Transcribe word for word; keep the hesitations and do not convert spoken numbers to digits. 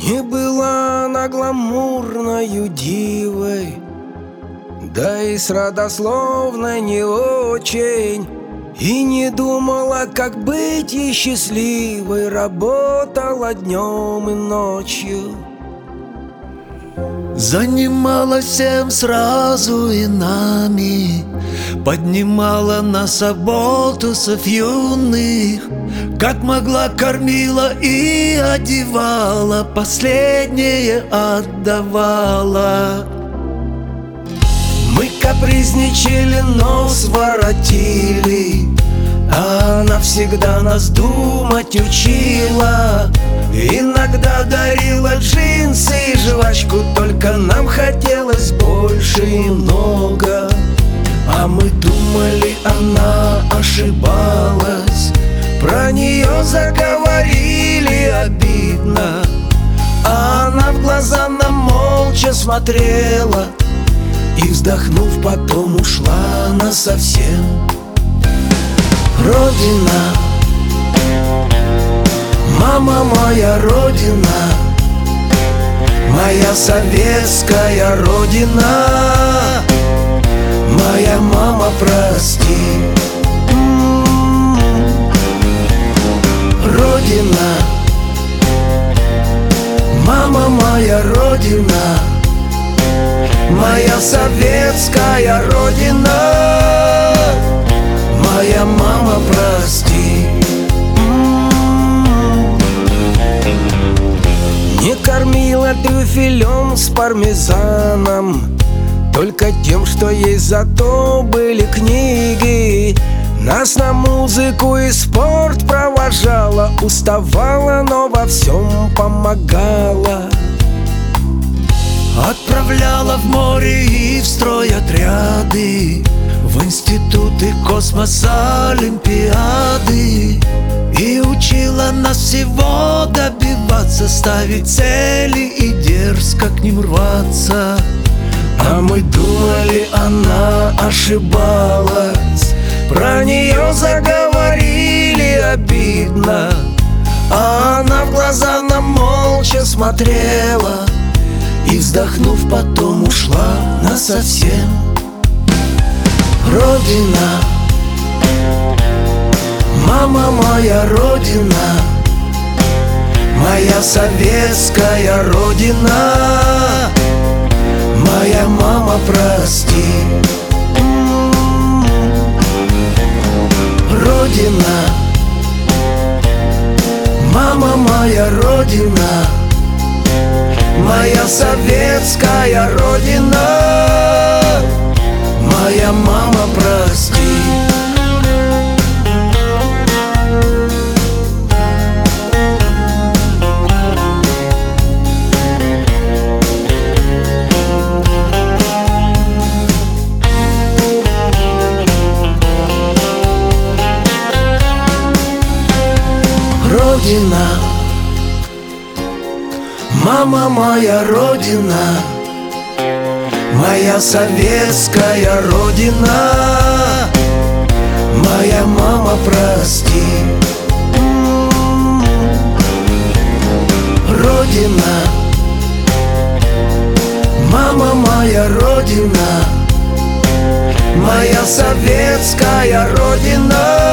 Не была она гламурною дивой, да и с родословной не очень. И не думала, как быть ей счастливой, работала днем и ночью. Занималась всем сразу и нами, поднимала нас оболтусов юных, как могла кормила и одевала, последнее отдавала. Мы капризничали, нос воротили, а она всегда нас думать учила. Иногда дарила джинсы и жвачку, только нам хотелось больше и много. А мы думали, она ошибалась, про нее заговорили обидно, а она в глаза нам молча смотрела и, вздохнув, потом ушла насовсем. Родина, мама моя родина, моя советская родина, моя мама, прости. Родина, мама моя родина, моя советская родина, моя мама, прости. Не кормила трюфелем с пармезаном, только тем, что есть, зато были книги. Нас на музыку и спорт провожала, уставала, но во всем помогала. Отправляла в море и в стройотряды, в институты, космос, олимпиады. И учила нас всего добиваться, ставить цели и дерзко к ним рваться. А мы думали, она ошибалась, про нее заговорили обидно, а она в глаза нам молча смотрела и, вздохнув, потом ушла насовсем. Родина, мама моя родина, моя советская родина, моя мама, прости. Родина, мама моя родина, моя советская родина, моя мама, прости. Родина, мама моя родина, моя советская родина, моя мама, прости. Родина, мама моя родина, моя советская родина,